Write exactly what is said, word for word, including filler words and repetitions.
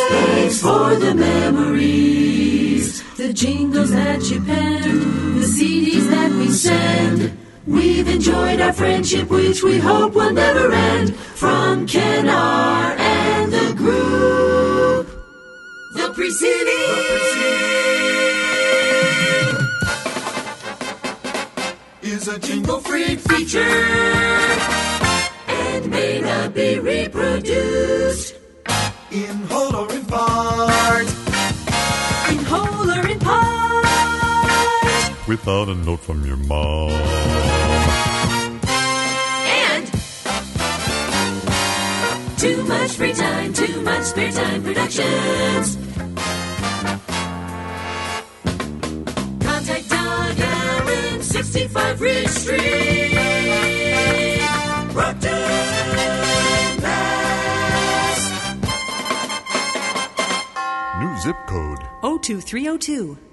Thanks for the memories, the jingles that you penned, the C Ds that we send. We've enjoyed our friendship, which we hope will never end. From Ken R. and the group, the preceding is a Jingle Freak feature and may not be reproduced in whole or in part. In whole or in part. Without a note from your mom. And too much free time, too much spare time productions. Contact Doug Allen, sixty-five Ridge Street, Brockton, Mass. New zip code oh two three oh two.